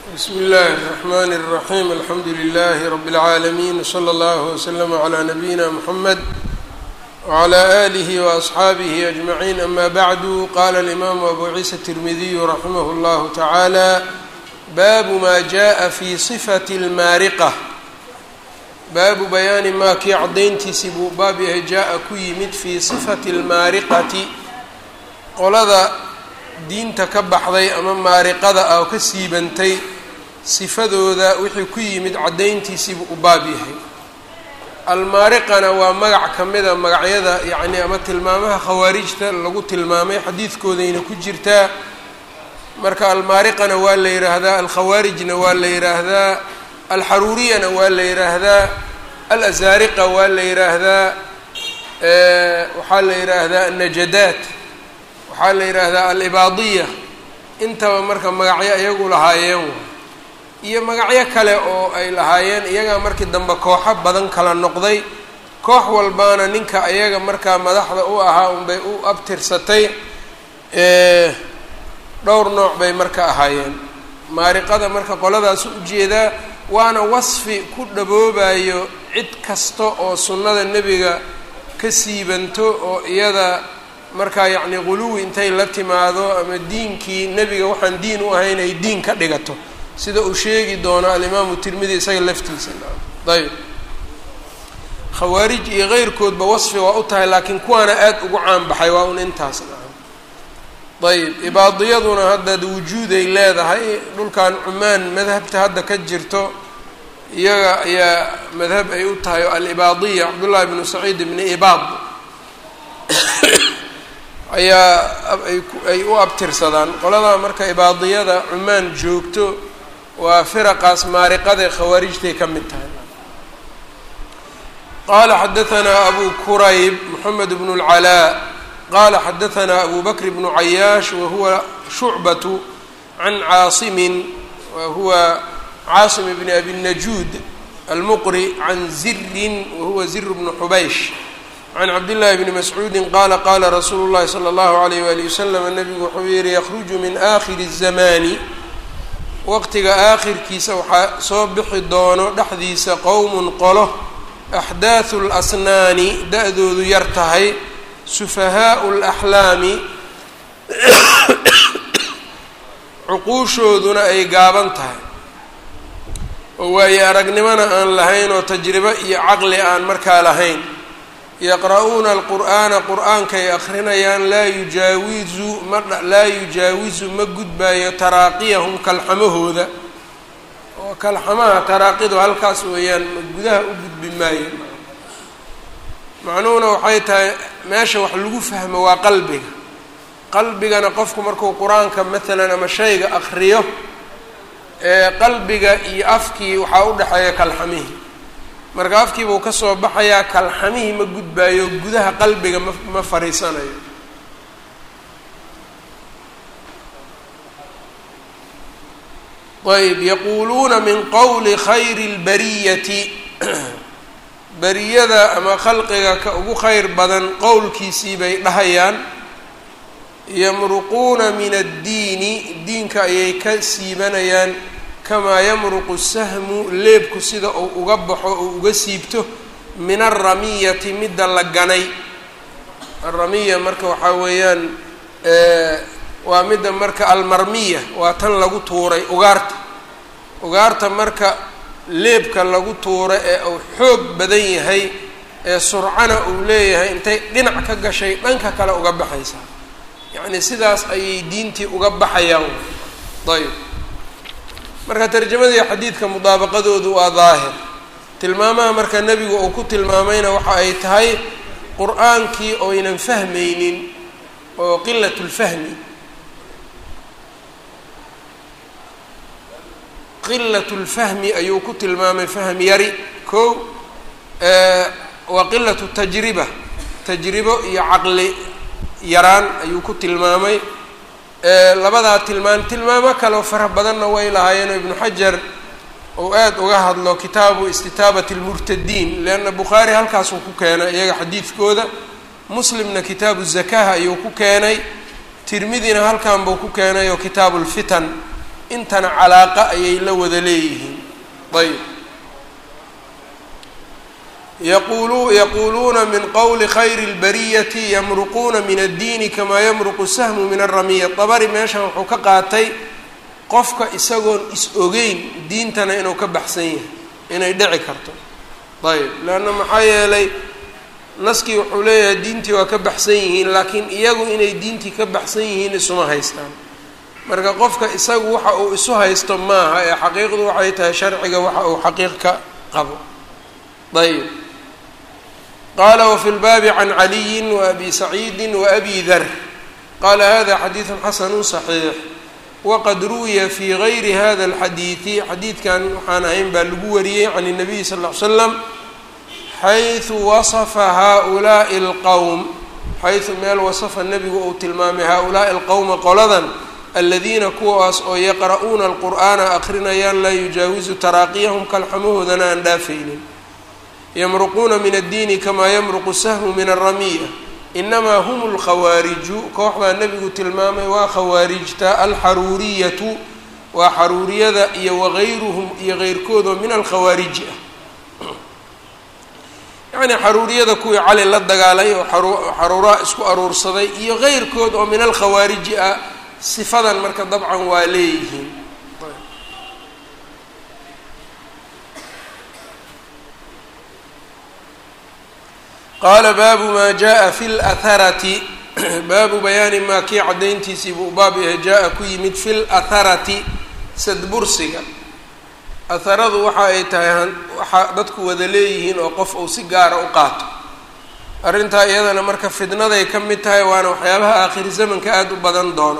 بسم الله الرحمن الرحيم الحمد لله رب العالمين وصلى الله وسلم على نبينا محمد وعلى آله وأصحابه أجمعين أما بعد قال الإمام أبو عيسى الترمذي رحمه الله تعالى باب ما جاء في صفة المارقة baabu bayaani maa kii cadayntiisii buu baab yahay jaa-a ku yimid fii sifati almaariqati qolada diinta ka baxday ama maariqada ah oo ka siibantay sifadooda wixii ku yimid cadayntiisii buu u baab yahay. almaariqana waa magac ka mida magacyada yacni ama tilmaamaha khawaarijta lagu tilmaamay xadiidkoodayna ku jirtaa. marka almaariqana waa la yidhaahdaa, alkhawaarijna waa la yidhaahdaa, alxaruuriyana waa la yidhaahdaa, alazaariqa waa la yidhaahdaa, waxaa la yidhaahdaa annajadaat, waxaa la yidhaahdaa alibaadiya. intaba marka magacyo iyagu lahaayeen iyo magacyo kale oo ay lahaayeen iyagaa markii dambe kooxo badan kala noqday. koox walbaana ninka iyaga markaa madaxda u ahaa unbay u abtirsatay. dhowr nooc bay marka ahaayeen. maariqada marka qoladaas u jeedaa waana wasfi ku dhaboobayo cid kasta oo sunnada nebiga ka siibanto oo iyada markaa yacni quluwi intay la timaado ama diinkii nebiga waxaan diin u ahayn ay diin ka dhigato, sida uu sheegi doono alimaamu tirmidi isaga laftiisa. ayb khawaarij iyo keyrkoodba wasfi waa u tahay, laakiin kuwaana aada ugu caanbaxay waa un intaas. ayb ibaadiyaduna hadda wujuuday leedahay. dhulkan cumaan madhabta hadda ka jirto iyaga ayaa madhab ay u tahay oo alibaadiya cabdullahi ibnu saciid ibni ibaad ayaa ay u abtirsadaan. qoladaa marka ibaadiyada cumaan joogto waa firaqaas maariqadae khawaarijtay ka mid tahay. qaala xadahanaa abu kurayb moxamed bnu اlcalaa qala xadahanaa abu bakr bnu cayaash wahuwa shucbatu can caasimin wahuwa caasim bni abi najuud almuqri can zirin wahuwa zir bnu xubaysh can cabdillahi bni mascuudi qaala qaala rasuulu llahi salى اllahu alayh wali wasalam nabigu wuxuu yihi yakhruju min aakhiri الzamaani waqtiga aakhirkiisa waxaa soo bixi doono dhexdiisa qowmun qolo axdaaثu اlasnaani da-doodu yar tahay, sufahaau alaxlaami cuquushooduna ay gaaban tahay oo waayo aragnimona aan lahayn oo tajribo iyo caqli aan markaa lahayn. yaqra'uuna alqur'aana qur'aankay akrinayaan laa yujaawizu ma gudbaayo taraaqiyahum kalxamahooda, oo kalxamaha taraaqidu halkaas weeyaan gudaha u gudbi maayo. macnuhuna waxay tahay meesha wax lagu fahmo waa qalbiga. qalbigana qofku markuu qur-aanka maalan ama shayga akriyo qalbiga iyo afkii waxaa u dhexeeya kalxamihii. marka afkii buu ka soo baxayaa, kalxamihii ma gudbaayo, gudaha qalbiga ma fariisanayo. ayb yaquuluuna min qowli khayri اlbariyati bariyada ama khalqiga ka ugu khayr badan qowlkiisii bay dhahayaan. yamruquuna min addiini diinka ayay ka siibanayaan kamaa yamruqu sahmu leebku sida uu uga baxo uu uga siibto min alramiyati midda la ganay. alramiya marka waxaa weeyaan waa midda marka almarmiya waa tan lagu tuuray ugaarta marka leebka lagu tuuro ee uu xoog badan yahay ee surcana uu leeyahay intay dhinac ka gashay dhanka kale uga baxaysaa. yacni sidaas ayay diintii uga baxayaan. ayb marka tarjamadii xadiidka mudaabaqadoodu waa daahir. tilmaamaha marka nebigu uu ku tilmaamayna waxa ay tahay qur-aankii oynan fahmaynin oo qilat lfahmi qilat lfahmi ayuu ku tilmaamay, fahm yari kow waa qilatu tajriba, tajribo iyo caqli yaraan ayuu ku tilmaamay. labadaa tilmaamo kaleo fara badanna way lahaayeen oo ibnu xajar ou aada uga hadlo kitaabu istitaabati lmurtadiin, leanna bukhaari halkaasuu ku keenay iyaga xadiidkooda, muslimna kitaabu zakaha ayuu ku keenay, tirmidina halkan buu ku keenay oo kitaabu lfitan intana calaaqa ayay la wada leeyihiin. ayb yaquuluuna min qowli khayri اlbariyati yamruquuna min addiini kamaa yamruqu sahmu min alramiya. dabari meeshan wuxuu ka qaatay qofka isagoon is-ogeyn diintana inuu ka baxsan yahay inay dhici karto. ayb leanna maxaa yeelay naskii wuxuu leeyahay diintii waa ka baxsan yihiin, laakiin iyagu inay diintii ka baxsan yihiin isuma haystaan. marka qofka isagu waxa uu isu haysto maaha ee xaqiiqdu waxay tahay sharciga waxa uu xaqiiq ka qabo. ayb qaala wafi lbaabi can caliyin waabi saciidi waabi dar qaala hada xadiidu xasanu صaxiix waqad ruwiya fi gayri hada اlxadiidi. xadiidkan waxaan ahayn baa lagu wariyey can الnabiy sal ll ly slam xayثu wasafa haؤulaaءi اlqowm, xayثu meel wasafa nebigu uu tilmaamay haؤulaaءi اlqowma qoladan aladiina kuwaas oo yaqra'uuna اlqur'aana akrinayaan laa yujaawizu taraaqiyahum kalxamahoodana aan dhaafaynin. yamruquuna min addiini kamaa yamruqu sahmu min alramiya. inamaa hum اlkhawaariju, kooxdaa nebigu tilmaamay waa khawaarijta alxaruuriyatu, waa xaruuriyada iyo wagayruhum iyo keyrkoodoo min alkhawaariji ah. yacnii xaruuriyada kuwii cali la dagaalay oo xaruuraa isku aruursaday iyo keyrkood oo min alkhawaariji ah. sifadan marka dabcan waa leeyihiin. qaala baabu maa jaa fi اlأharati, baabu bayaani maa kii caddayntiisii buu baab yahay jaa-a ku yimid fi اlأharati sadbursiga. aharadu waxa ay tahay waxaa dadku wada leeyihiin oo qof uu si gaara u qaato. arrintaa iyadana marka fidnaday ka mid tahay, waana waxyaabaha aakhiri zamanka aada u badan doono.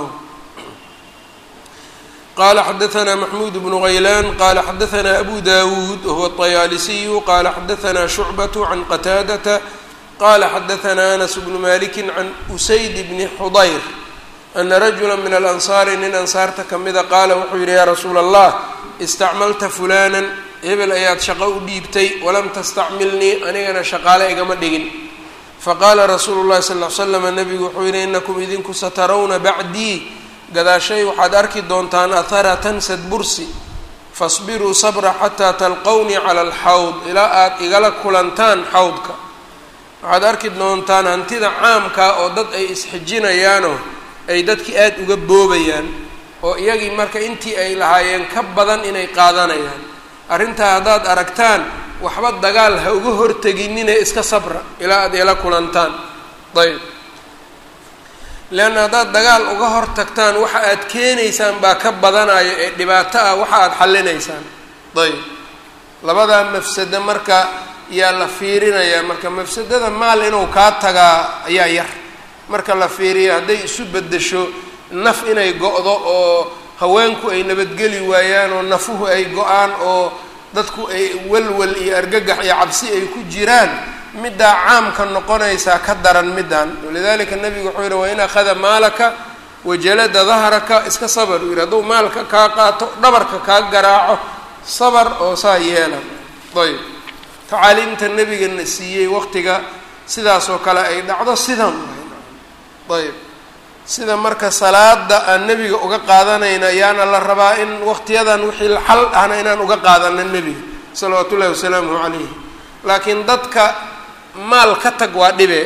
qala xadaثna maxmuud bnu غaylaan qala xadaثna abu dawuud wahuwa الطayaalisiyu qala xadaثna shucbaة can qataadata qala xadaثna anas bnu maliki can usayd bni xudayr ana rajula min alansaari nin ansaarta kamida qaala wuxuu yihi yaa rasuula allah istacmalta fulana hebel ayaad shaqo u dhiibtay walam tastacmilnii anigana shaqaale igama dhigin. faqaala rasuulu llahi sal ly slam nabigu wuxuu yihi inakum idinku satarawna bacdii gadaashay waxaad arki doontaan aharatan sadbursi fasbiruu sabra xataa talqownii cala alxawd ilaa aad igala kulantaan xawdka. waxaad arki doontaan hantida caamkaa oo dad ay isxijinayaanoo ay dadkii aada uga boobayaan oo iyagii marka intii ay lahaayeen ka badan inay qaadanayaan. arrintaa haddaad aragtaan waxba dagaal ha uga horteginine iska sabra ilaa aad igala kulantaan. ayb leanna haddaad dagaal uga hor tagtaan waxa aad keenaysaan baa ka badanaya ee dhibaato ah waxa aad xallinaysaan. ayb labadaa mafsado marka yaa la fiirinayaa. marka mafsadada maal inuu kaa tagaa ayaa yar marka la fiiriyo. hadday isu beddesho naf inay go-do oo haweenku ay nabadgeli waayaan oo nafuhu ay go-aan oo dadku ay walwal iyo argagax iyo cabsi ay ku jiraan, middaa caamka noqonaysaa ka daran middan. walidalika nabigu wuxuu yihi wain akhada maalaka wajalada dahraka iska sabar. uu yihi hadduu maalka kaa qaato dhabarka kaa garaaco sabar oo saa yeela. ayb tacaaliimta nabigana siiyey waqtiga sidaas oo kale ay dhacdo sidan. ayb sida marka salaada aan nebiga uga qaadanayna ayaana la rabaa in waqtiyadan wixii xal ahna inaan uga qaadano nebiga salawaatu ullahi wasalaamuhu calayhi. laakiin dadka maal ka tag waa dhibe,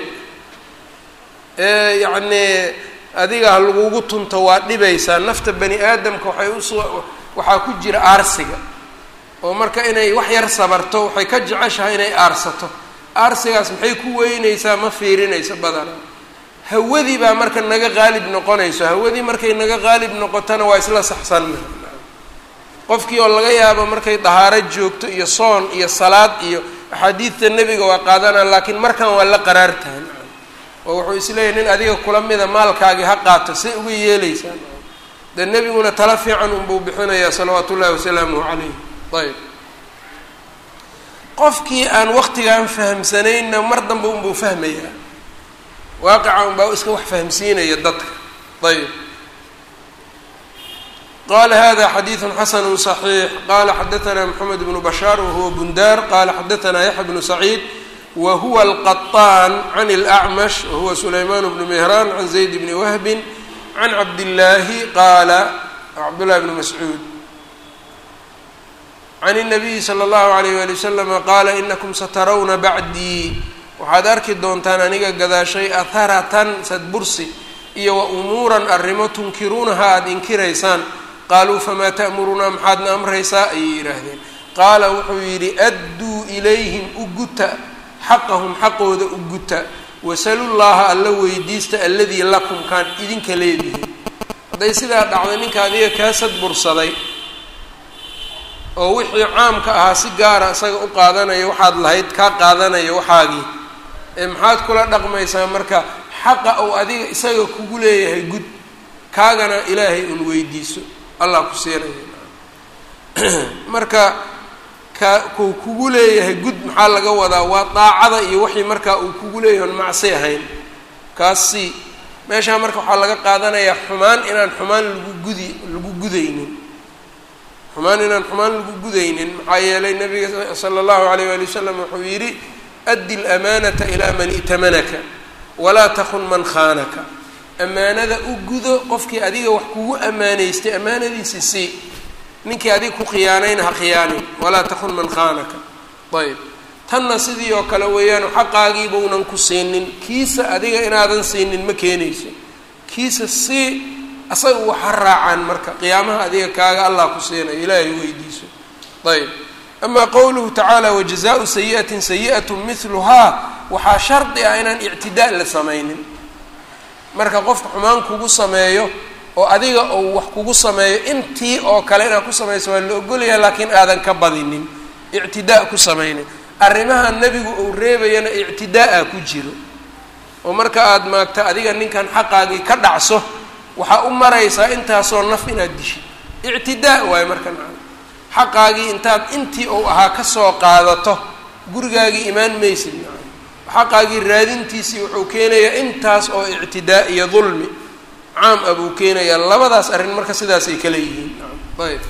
yacnii adiga ha lagugu tunto waa dhibaysaa. nafta bani aadamka waxaa ku jira aarsiga oo marka inay wax yar sabarto waxay ka jeceshahay inay aarsato. aarsigaas maxay ku weynaysaa ma fiirinayso badana. hawadii baa marka naga qaalib noqonayso. hawadii markay naga qaalib noqotona waa isla saxsanna. qofkii oo laga yaabo markay dahaaro joogto iyo soon iyo salaad iyo axaadiidta nebiga waa qaadanaa, laakiin markan waa la qaraartahan oo wuxuu isleeyahy nin adiga kula mida maalkaagii ha qaato say uga yeelaysaan. dee nebiguna tala fiican unbuu bixinayaa salawaatu ullahi wasalaamuhu calayh. ayb qofkii aan waqtigan fahamsanaynna mar dambe unbuu fahmayaa. waaqica unbaa iska wax fahamsiinaya dadka. ayb qala hada xadiiثu xasanu صaxiix qala xadaثna mxamed bnu bashaar wahuwa bundaar qala xadaثna yaxya bnu saciid wahuwa alqaطaan can اlأcmash wahuwa sulayman bnu mehraan can zayd bni wahbin can cabdillaahi qaala cabdullahi bni mascuud can الnabiyi slى اllahu عalayh wali waslama qaala inakum satarawna bacdii waxaad arki doontaan aniga gadaashay aharatan sadbursi iyo wa umuuran arrimo tunkiruunaha aada inkiraysaan qaaluu famaa ta'murunaa maxaadna amraysaa ayay yidhaahdeen qaala wuxuu yidhi adduu ilayhim u guta xaqahum xaqooda u guta wasalu llaha alla weydiista alladii lakum kaan idinka leedihin hadday sidaa dhacday ninka adiga kaa sadbursaday oo wixii caamka ahaa si gaara isaga u qaadanaya waxaad lahayd kaa qaadanaya waxaagii maxaad kula dhaqmaysaa marka xaqa ou adiga isaga kugu leeyahay gud kaagana ilaahay un weydiiso allah ku siinaya marka kuu kugu leeyahay gud maxaa laga wadaa waa daacada iyo wixii markaa uu kugu leeyahay on macsi ahayn kaasi meeshaa marka waxaa laga qaadanayaa xumaan inaan xumaan lagu gudaynin maxaa yeelay nabiga sala allahu alayh wali wasalam wuxuu yidhi addi lamaanata ilaa man i'tamanaka walaa takun man khaanaka amaanada u gudo qofkii adiga wax kugu ammaanaystay ammaanadiisi sii ninkii adiga ku khiyaanayna ha khiyaanin walaa takun man khaanaka ayb tanna sidii oo kale weeyaan xaqaagiibaunan ku siinin kiisa adiga inaadan siinin ma keenayso kiisa sii asaga waxa raacaan marka qiyaamaha adiga kaaga allah ku siinayo ilaahay weydiiso ayb amaa qowluhu tacaala wajazaau sayi'atin sayi'atu mihluhaa waxaa shardi ah inaan ictidaa la samaynin marka qofka xumaan kugu sameeyo oo adiga uu wax kugu sameeyo intii oo kale inaad ku samayso waa la ogolyaha laakiin aadan ka badinin ictidaa ku samaynin arrimaha nebigu uu reebayana ictidaa ku jiro oo marka aada maagta adiga ninkan xaqaagii ka dhacso waxaa u maraysaa intaasoo naf inaad dishid ictidaa waayo marka xaqaagii intaad intii uu ahaa kasoo qaadato gurigaagii imaan maysid xaqaagii raadintiisii wuxuu keenayaa intaas oo ictidaa iyo dulmi caam ah buu keenayaa labadaas arrin marka sidaasay kala yihiin ayb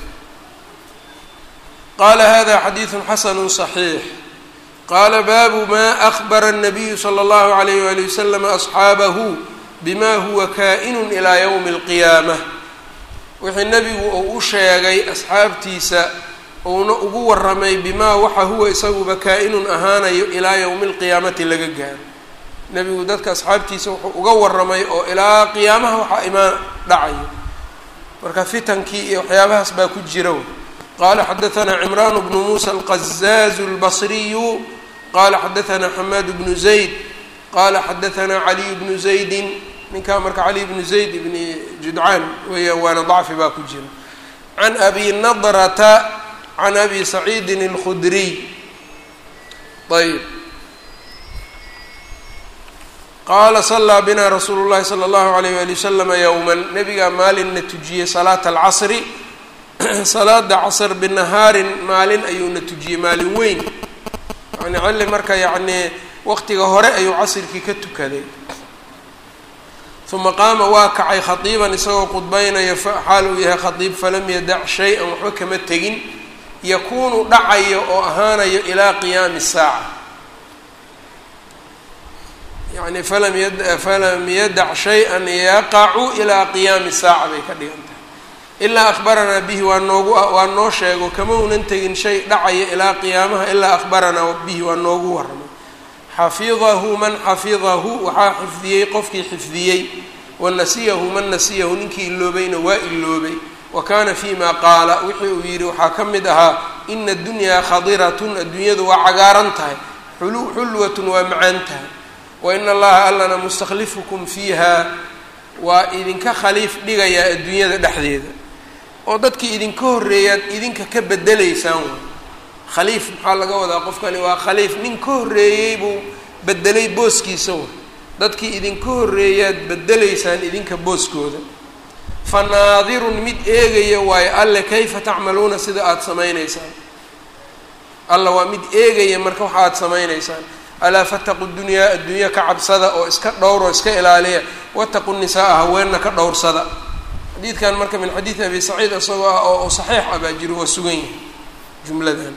qaala hada xadiidu xasanu صaxiix qaala baabu ma akbara الnabiyu salى اllahu عalayh wali waslama asxaabahu bima huwa kaa'inu ilaa ywmi اlqiyaamah wixii nebigu uu u sheegay asxaabtiisa uuna ugu warramay bimaa waxa huwa isaguba kaa-inun ahaanayo ilaa yowmi alqiyaamati laga gaaro nebigu dadka asxaabtiisa wuxuu uga warramay oo ilaa qiyaamaha waxaa imaan dhacayo marka fitankii iyo waxyaabahaas baa ku jira qaala xadaثanaa cimraan bnu muusa alqazaazu اlbasriyu qaala xadaثanaa xamaad bnu zayd qaala xadaثanaa caliy bnu zaydin ninkaa marka cali bnu zayd ibni judcaan weeyaan waana dacfi baa ku jira can abi nadrata can abi saciidin اlkhudriy ayb qaala salaa bina rasuulu llahi salى اllahu alayh wali waslama yowman nabigaa maalinna tujiyey salaata alcasri salaada casr binahaarin maalin ayuuna tujiyey maalin weyn yani xilli marka yacnii waqtiga hore ayuu casrkii ka tukaday uma qaama waa kacay khatiiban isagoo khudbaynayo xaal uu yahay khatiib falam yadac shay-an waxba kama tegin yakuunu dhacayo oo ahaanayo ilaa qiyaami الsaaca yani falam yadac shay-an yaqacu ilaa qiyaami saaca bay ka dhigan tahay ilaa akhbaranaa bihi waa noo sheego kama unan tegin shay dhacaya ilaa qiyaamaha ilaa akhbaranaa bihi waa noogu warramay xafidahu man xafidahu waxaa xifdiyey qofkii xifdiyey wanasiyahu man nasiyahu ninkii iloobayna waa iloobay wa kaana fi ma qaala wixii uu yidhi waxaa ka mid ahaa ina addunyaa khadiratun adduunyadu waa cagaaran tahay xulwatun waa macaan tahay wa ina allaha allana mustakhlifukum fiiha waa idinka khaliif dhigayaa adduunyada dhexdeeda oo dadkii idinka horreeyaad idinka ka bedelaysaan way khaliif maxaa laga wadaa qofkani waa khaliif nin ka horreeyey buu bedelay booskiisa way dadkii idinka horreeyaad bedelaysaan idinka booskooda fa naadirun mid eegaya waayo alle kayfa tacmaluuna sida aada samaynaysaan alla waa mid eegaya marka waxa aada samaynaysaan alaa fataqu dunyaa adduunya ka cabsada oo iska dhowr oo iska ilaaliya wataqu nisaa haweenna ka dhowrsada xadiidkan marka min xadiidi abi saciid isagoo ah oo saxiix ah baa jiro waa sugan yahay jumladan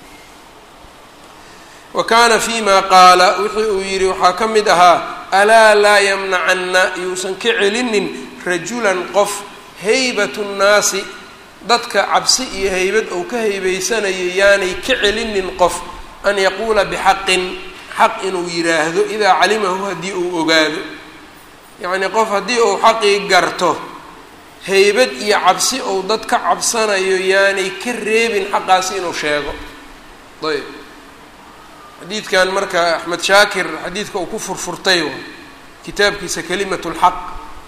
wa kaana fi ma qaala wixii uu yidhi waxaa ka mid ahaa alaa laa yamnacanna yuusan ka celinin rajulan qof haybatu nnaasi dadka cabsi iyo haybad ou ka haybaysanayo yaanay ka celinin qof an yaquula bixaqin xaq inuu yidhaahdo idaa calimahu haddii uu ogaado. yacnii qof haddii uu xaqii garto haybad iyo cabsi ou dad ka cabsanayo yaanay ka reebin xaqaasi inuu sheego. ayb xadiidkan marka axmed shaakir xadiidka uu ku furfurtay kitaabkiisa kalimatu lxaq,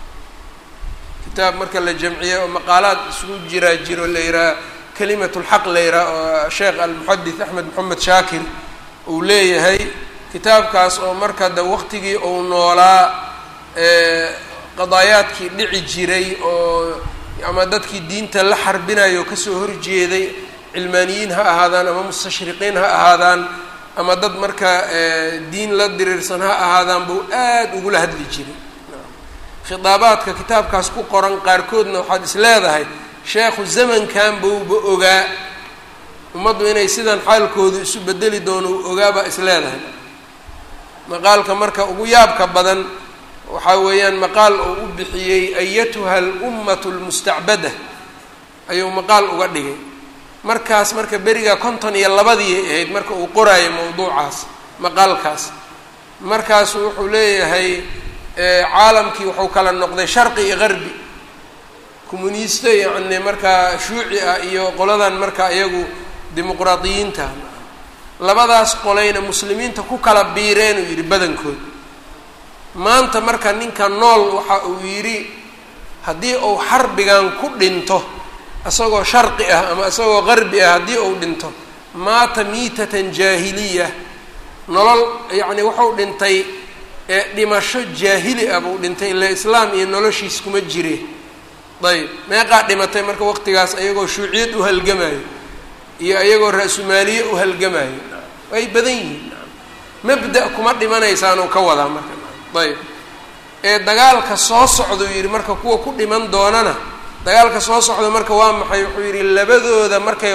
kitaab marka la jamciye oo maqaalaad isugu jiro la yidhaha kalimatu lxaq la yidhaha oo sheekh almuxadith axmed moxamed shaakir uu leeyahay. kitaabkaas oo marka de waqtigii uu noolaa qadaayaadkii dhici jiray oo ama dadkii diinta la xarbinayo kasoo horjeeday, cilmaaniyiin ha ahaadaan ama mustashriqiin ha ahaadaan ama dad marka diin la diriirsan ha ahaadaan buu aada ugula hadli jiray. khitaabaadka kitaabkaas ku qoran qaarkoodna waxaad is leedahay sheekhu zamankan buuba ogaa ummaddu inay sidan xaalkoodu isu bedeli doono u ogaabaa is leedahay. maqaalka marka ugu yaabka badan waxaa weeyaan maqaal uu u bixiyey ayatuha alummatu almustacbada ayuu maqaal uga dhigay. markaas marka beriga 52 ahayd marka uu qoraayo mawduucaas maqaalkaas. markaasu wuxuu leeyahay caalamkii wuxuu kala noqday sharqi iyo garbi, communiste yacni markaa shuuci ah iyo qoladan marka iyagu dimuqraadiyiinta. labadaas qolayna muslimiinta ku kala biireen uu yidhi badankood. maanta marka ninka nool waxa uu yidhi haddii uu xarbigan ku dhinto isagoo sharqi ah ama isagoo garbi ah, haddii uu dhinto maata miitatan jaahiliya, nolol yacni wuxuu dhintay dhimasho jaahili ah buu dhintay, ila islaam iyo noloshiis kuma jire. ayb meeqaa dhimatay marka waqtigaas ayagoo shuuciyad u halgamayo iyo ayagoo ra-sumaaliye u halgamayo, way badan yihiin. mabda kuma dhimanaysaan uu ka wadaa marka. ayb dagaalka soo socda uu yidhi marka kuwa ku dhiman doonana dagaalka soo socda marka waa maxay? wuxuu yidhi labadooda markay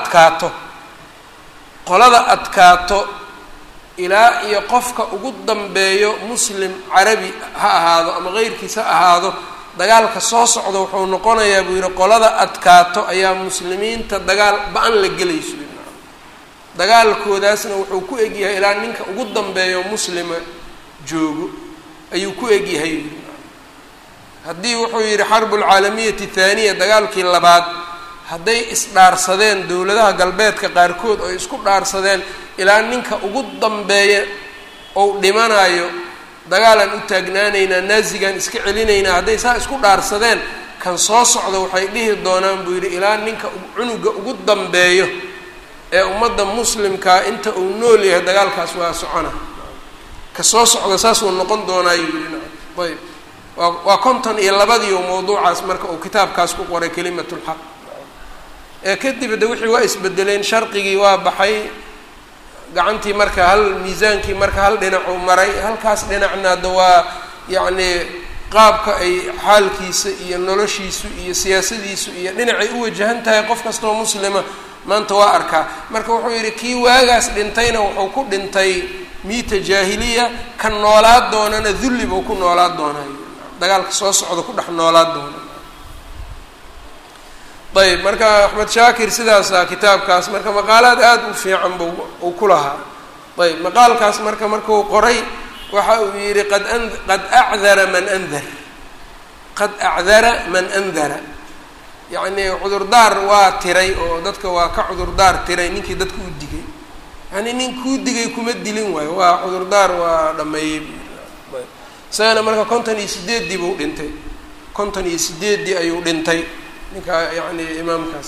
qolada adkaato ilaa iyo qofka ugu dambeeyo muslim carabi ha ahaado ama keyrkiis ha ahaado, dagaalka soo socda wuxuu noqonayaa buu yidhi qolada adkaato ayaa muslimiinta dagaal ba-an la gelayso. dagaalkoodaasna wuxuu ku egyahay ilaa ninka ugu dambeeyo muslima joogo ayuu ku egyahay. haddii wuxuu yidhi xarbulcaalamiyati thaaniya dagaalkii labaad hadday isdhaarsadeen dowladaha galbeedka qaarkood oo isku dhaarsadeen ilaa ninka ugu dambeeya ou dhimanayo dagaalaan u taagnaanaynaa, naazigaan iska celinaynaa, hadday saa isku dhaarsadeen kan soo socda waxay dhihi doonaan buu yidhi ilaa ninka cunuga ugu dambeeyo ee ummadda muslimkaa inta uu nool yahay dagaalkaas waa socona. ka soo socda saasuu noqon doonaayu yidhi. ayb waa 52 oo mawduucaas marka uu kitaabkaas ku qoray kalimatu lxaq. kadib de wixii waa isbedeleen, sharqigii waa baxay, gacantii marka hal miisaankii marka hal dhinacuu maray, halkaas dhinacna hadda waa yacni qaabka ay xaalkiisa iyo noloshiisu iyo siyaasadiisu iyo dhinacay u wajahan tahay qof kastoo muslima maanta waa arkaa. marka wuxuu yidhi kii waagaas dhintayna wuxuu ku dhintay miita jaahiliya, kan noolaad doonana dulli buu ku noolaad doonay, dagaalka soo socda ku dhex noolaad doona. ayb marka axmed shaakir sidaasa kitaabkaas marka maqaalaad aada u fiican bu uu ku lahaa. ayb maqaalkaas markuu qoray waxa uu yidhi qad acdara man andara yacni cudurdaar waa tiray oo dadka waa ka cudurdaar tiray ninkii dadka u digay. yani nin kuu digay kuma dilin waayo, waa cudurdaar waa dhameeyey. isagana marka 58 buu dhintay, 58 ayuu dhintay ninka yani imaamkaas.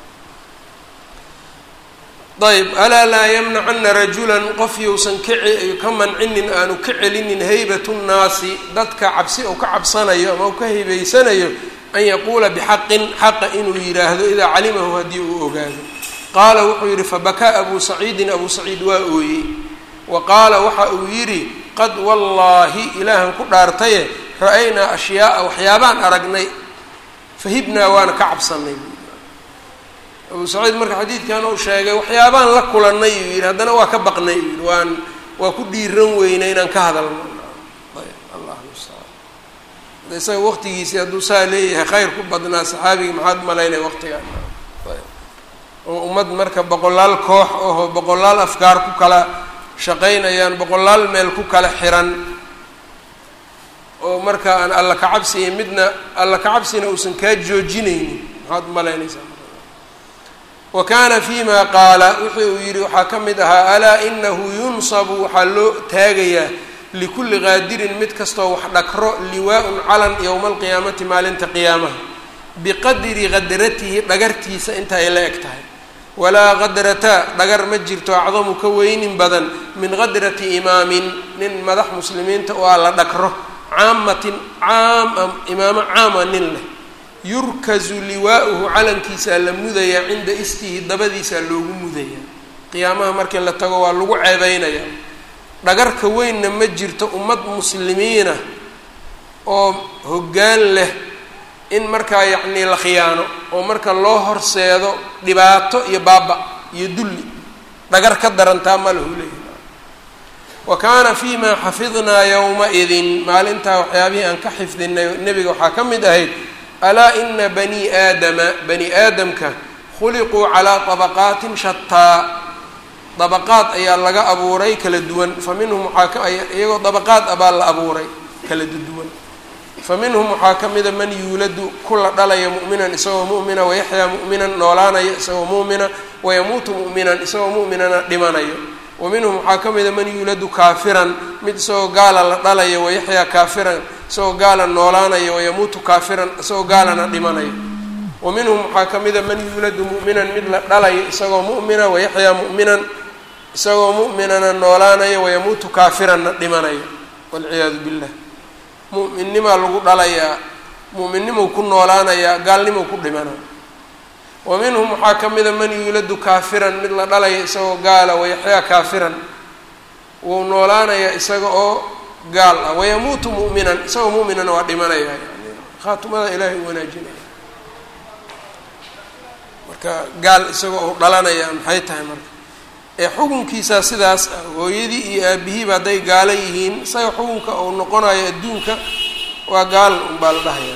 ayb alaa laa yamnacana rajulan qof yousan ka mancinin aanu ka celinin haybatu nnaasi dadka cabsi ou ka cabsanayo ama u ka haybaysanayo an yaquula bixaqin xaqa inuu yidhaahdo idaa calimahu haddii uu ogaado. qaala wuxuu yidhi fabakaa abu saciidin abu saciid waa ooyey. wa qaala waxa uu yidhi qad wallaahi ilaahan ku dhaartaye ra-aynaa ashyaaa waxyaabaan aragnay fahibnaa waana ka cabsanay. abu saciid marka xadiidkan uu sheegay waxyaabaan la kulannay uu yidhi haddana waa ka baqnay uu yidhi waa ku dhiiran weynay inaan ka hadalno. allah mustacaan. isaga waqtigiisii hadduu saa leeyahay khayr ku badnaa saxaabigii maxaad malaynaya waqtigaan oo ummad marka boqolaal koox oo boqolaal afkaar ku kala shaqaynayaan boqolaal meel ku kala xiran oo marka aan alla ka cabsi iyo midna alla ka cabsina uusan kaa joojinaynin maxaad malaynaysaa wa kaana fima qaala wuxuu uu yidhi waxaa ka mid ahaa alaa inahu yunsabu waxaa loo taagayaa likulli qaadirin mid kastoo wax dhakro liwaa-un calan yowma alqiyaamati maalinta qiyaamaha biqadri qadratihi dhagartiisa inta ay la eg tahay walaa qadrata dhagar ma jirto acdamu ka weynin badan min qadrati imaamin nin madax muslimiinta oo la dhakro caamatin imaamo caama nin leh yurkazu liwaa'uhu calankiisaa la mudayaa cinda istihi dabadiisaa loogu mudayaa qiyaamaha markii la tago waa lagu ceebeynayaa dhagarka weynna ma jirto ummad muslimiina oo hoggaan leh in markaa yacnii la khiyaano oo marka loo horseedo dhibaato iyo baaba iyo dulli dhagar ka darantaa ma lahu leeyahy wa kaana fiimaa xafidnaa yowma-idin maalintaa waxyaabihii aan ka xifdinay nebiga waxaa ka mid ahayd alaa ina bani aadama bani aadamka khuliquu calaa طabaqaatin shataa dabaqaad ayaa laga abuuray kala duwan fa minhum waxaa iyagoo dabaqaad abaa la abuuray kala duwan fa minhum waxaa ka mida man yuuladu kula dhalaya mu'minan isagoo mu'mina wayaxyaa mu'minan noolaanaya isagoo mu'mina wayamuutu mu'minan isagoo mu'minana dhimanayo wa minhum waxaa ka mida man yuuladu kaafiran mid isagoo gaala la dhalaya wayaxyaa kaafiran isagoo gaala noolaanaya wayamuutu kaafiran isagoo gaalana dhimanayo wa minhum waxaa ka mida man yuuladu mu'minan mid la dhalayo isagoo mu'mina wayaxyaa mu'minan isagoo mu'minana noolaanaya wayamuutu kaafiranna dhimanayo walciyaadu billah mu'minnimaa lagu dhalayaa mu'minnimuu ku noolaanayaa gaalnimuu ku dhimanaya wa minhum waxaa ka mida man yuuladu kaafiran mid la dhalaya isagoo gaala wayaxyaa kaafiran wuu noolaanayaa isaga oo gaal ah wayamuutu mu'minan isagoo mu'minana waa dhimanaya yani khaatumada ilaahay u wanaajinaya marka gaal isagoo u dhalanaya maxay tahay marka ee xukunkiisaa sidaas ah hooyadii iyo aabihiiba hadday gaalo yihiin isaga xukunka uu noqonayo adduunka waa gaal unbaa la dhahaya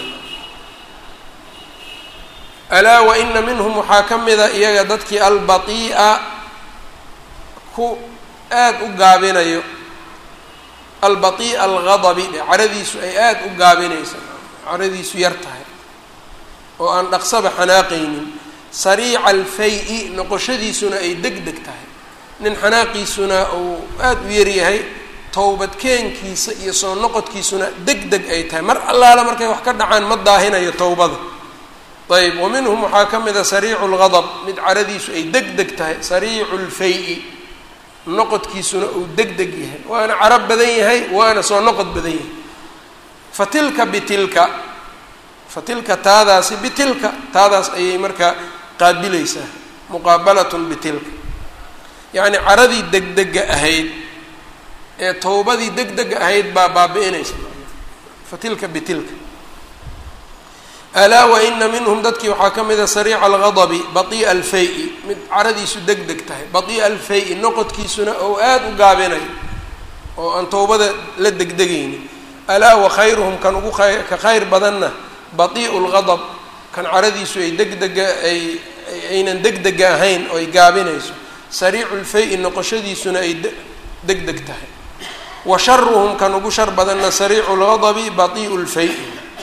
alaa wa ina minhum waxaa ka mida iyaga dadkii albatii'a ku aada u gaabinayo albatii'a alghadabi caradiisu ay aada u gaabinayso caradiisu yar tahay oo aan dhaqsaba xanaaqaynin sariica alfay-i noqoshadiisuna ay deg deg tahay nin xanaaqiisuna uu aada u yaryahay towbadkeenkiisa iyo soo noqodkiisuna deg deg ay tahay mar allaala markay wax ka dhacaan ma daahinayo towbada ayb wa minhum waxaa ka mida sariicu lgadab mid caradiisu ay deg deg tahay sariicu lfay-i noqodkiisuna uu deg deg yahay waana carab badan yahay waana soo noqod badan yahay fatilka bitilka fatilka taadaasi bitilka taadaas ayay markaa qaabilaysaa muqaabalatun bitilka yacni caradii degdega ahayd ee towbadii degdega ahayd baa baabi-inaysa fatilka bitilka alaa wa ina minhum dadkii waxaa ka mida sariica alghadabi batii'a alfay-i mid caradiisu deg deg tahay batii'a alfay-i noqodkiisuna oo aada u gaabinayo oo aan towbada la degdegaynin alaa wa khayruhum kan ugu ka khayr badanna batii'u lgadab kan caradiisu ay degdega aynan degdega ahayn oo ay gaabinayso sariicu lfay-i noqoshadiisuna ay deg deg tahay wa sharuhum kan ugu shar badanna sariicu lgadabi batii'u lfay-i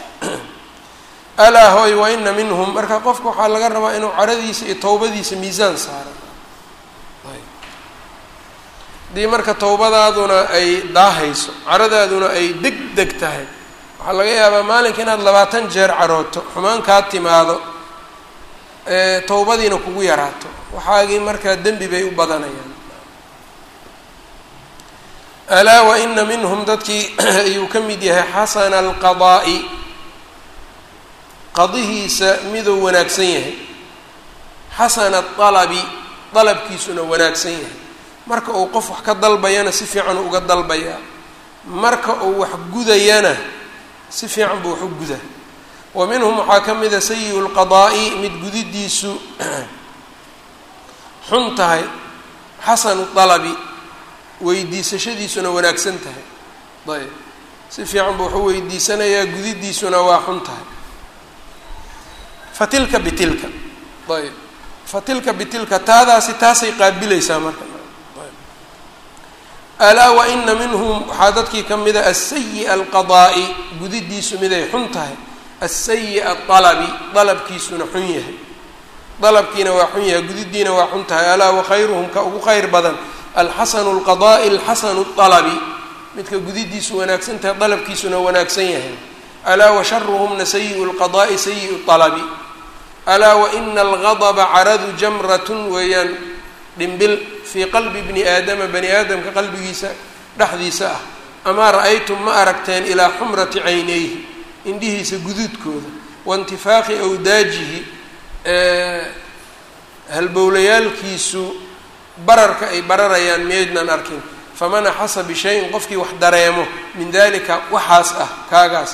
alaa hoy wa ina minhum marka qofka waxaa laga rabaa inuu caradiisa iyo towbadiisa miisaan saaro haddii marka towbadaaduna ay daahayso caradaaduna ay deg deg tahay waxaa laga yaabaa maalinka inaad 20 jeer carooto xumaan kaa timaado towbadiina kugu yaraato waxaagii markaa dembi bay u badanayaan alaa wa ina minhum dadkii ayuu ka mid yahay xasana alqadaa'i qadihiisa miduu wanaagsan yahay xasana alabi dalabkiisuna wanaagsan yahay marka uu qof wax ka dalbayana si fiican uga dalbayaa marka uu wax gudayana si fiican buu wax u gudaa wa minhum waxaa ka mida sayi lqadaa'i mid gudidiisu xun tahay xasanu dalabi weydiisashadiisuna wanaagsan tahay ayb si fiican buu wuxuu weydiisanayaa gudidiisuna waa xun tahay. fatilka bitilka ayb fatilka bitilka taadaasi taasay qaabilaysaa marka ayb alaa wa ina minhum waxaa dadkii ka mida asayi'a alqadaa'i gudidiisu miday xun tahay, asayi'a alabi dalabkiisuna xun yahay, dalabkiina waa xun yahay, gudidiina waa xun tahay. alaa wakhayruhum ka ugu khayr badan alxasanu alqadaa'i alxasanu alabi midka gudidiisu wanaagsan tahay dalabkiisuna wanaagsan yahay. alaa washaruhumna sayi'u lqadaa'i sayi'u alabi. alaa waina algadba caradu jamratun weeyaan dhimbil fii qalbi bni aadama bani aadamka qalbigiisa dhexdiisa ah. amaa ra'aytum ma aragteen ilaa xumrati caynayhi indhihiisa guduudkooda, waintifaaqi awdaajihi halbowlayaalkiisu bararka ay bararayaan miyaydnan arkin. faman axasa bishayin qofkii wax dareemo min dalika waxaas ah kaagaas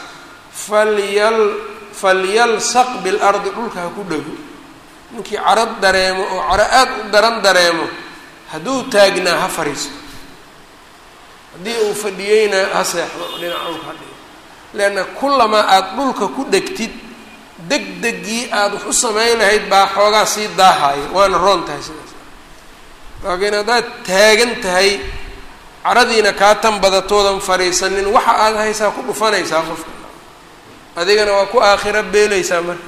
falyalsaq bilardi dhulka ha ku dhego. ninkii caro dareemo oo caro aad u daran dareemo hadduu taagnaa ha fariisto, haddii uu fadhiyeyna ha seexdo dhinaca dhulka ha dhigo. leanna kullamaa aada dhulka ku dhegtid degdegii aada wax u samayn lahayd baa xoogaa sii daahaayo, waana roon tahay sidaas. laakiin haddaad taagan tahay caradiina kaa tan badatoodan fariisanin waxa aada haysaa ku dhufanaysaa qofka, adigana waa ku aakhira beelaysaa marka.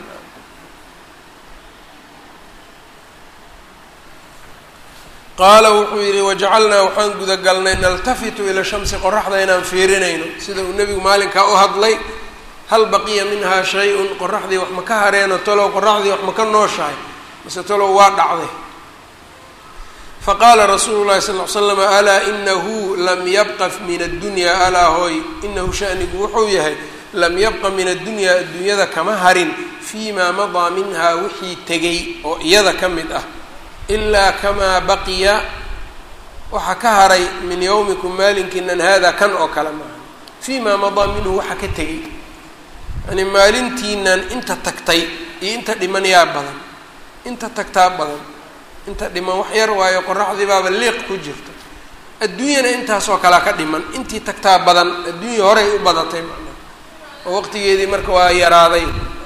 qaala wuxuu yidhi wajacalnaa waxaan gudagalnay naltafitu ila shamsi qoraxda inaan fiirinayno, sida uu nebigu maalinkaa u hadlay. hal baqiya minhaa shay-un, qoraxdii wax ma ka hareeno, talow qoraxdii wax ma ka nooshahay mase talow waa dhacday. faqaala rasuulu llahi sal l slam alaa inahu lam yabqa min addunyaa, alaa hooy inahu shanigu wuxuu yahay lam yabqa min addunyaa adduunyada kama harin fii maa madaa minhaa wixii tegay oo iyada ka mid ah, ilaa kamaa baqiya waxa ka haray min yowmikum maalinkiinan haadaa kan oo kale maaha. fii maa madaa minhu waxa ka tegay, yani maalintiinan inta tagtay iyo inta dhiman yaa badan, inta tagtaa badan, inta dhiman wax yar waayo qoraxdii baaba liiq ku jirta. adduunyana intaasoo kalea ka dhiman, intii tagtaa badan, adduunya horay u badatay macnaa oo waqtigeedii marka waa yaraaday.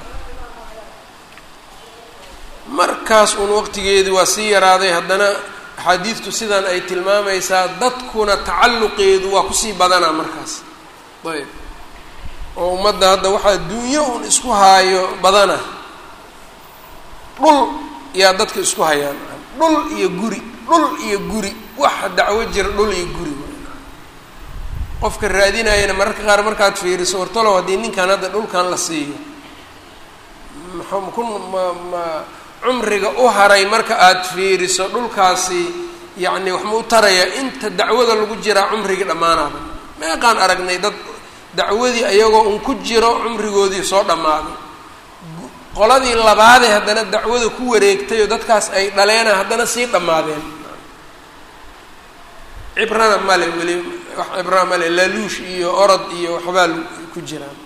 markaas uun waqtigeedii waa sii yaraaday. haddana axaadiidtu sidan ay tilmaamaysaa dadkuna tacalluqeedu waa kusii badanaa markaas ayb oo ummadda hadda waxaa adduunyo un isku haayo badana, dhul yaa dadka isku hayaan, dhul iyo guri, dhul iyo guri, waxa dacwo jira dhul iyo guri. qofka raadinayana mararka qaar markaad fiiriso wartalow haddii ninkan hadda dhulkan la siiyo cumriga u haray marka aada fiiriso dhulkaasi yacni wax ma u taraya inta dacwada lagu jiraa cumrigii dhammaanaaba. meeqaan aragnay dad dacwadii ayagoo un ku jiro cumrigoodii soo dhammaaday, qoladii labaadee haddana dacwada ku wareegtay oo dadkaas ay dhaleena haddana sii dhammaadeen. cibrana male weli wax cibraa male, laaluush iyo orod iyo waxbaa ku jiraan.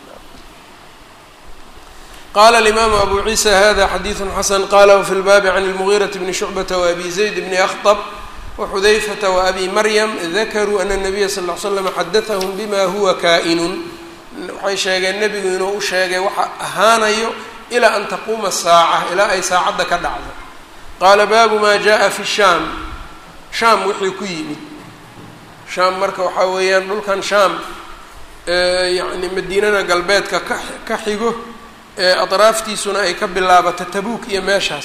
qala alimaamu abu ciisa hada xadiidu xasan qalahu fi lbaabi can lmugiiraةi bni shucbata waabi zayd bni akhطb waxudayfata waabi maryam dakaruu ana nabiya sal l slam xadaahum bima huwa kaa'inun. waxay sheegeen nebigu inuu u sheegay waxa ahaanayo ilaa an taquuma saaca, ilaa ay saacadda ka dhacdo. qaala baabu ma jaءa fi shaam, shaam wixii ku yimid. shaam marka waxaa weeyaan dhulkan shaam yani madiinana galbeedka ka xigo, atraaftiisuna ay ka bilaabato tabuuk iyo meeshaas.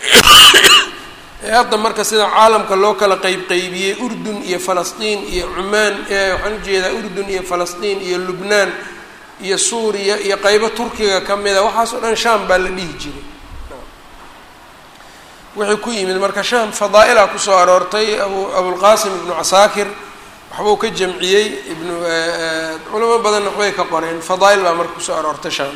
hadda marka sida caalamka loo kala qeybqeybiyey urdun iyo falastiin iyo cumaan, waxaan ujeedaa urdun iyo falastiin iyo lubnaan iyo suuriya iyo qeybo turkiga ka mida, waxaas oo dhan shaam baa la dhihi jiray. wixii ku yimid marka shaam fadaa'ilaa kusoo aroortay. abulqaasim ibnu casaakir waxbuu ka jamciyey, culamo badanna waxbay ka qoreen, fadaa'il baa marka kusoo aroortay shaam.